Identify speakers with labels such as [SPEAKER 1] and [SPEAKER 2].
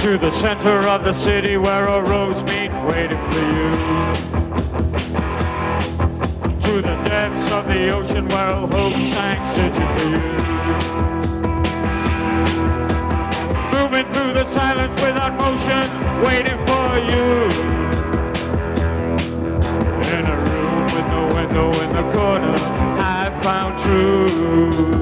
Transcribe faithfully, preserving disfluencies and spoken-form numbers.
[SPEAKER 1] To the center of the city where our roads meet, waiting for you. To the depths of the ocean where all hope sank, searching for you. Moving through the silence without motion, waiting for you. In a room with no window in the corner, I found truth.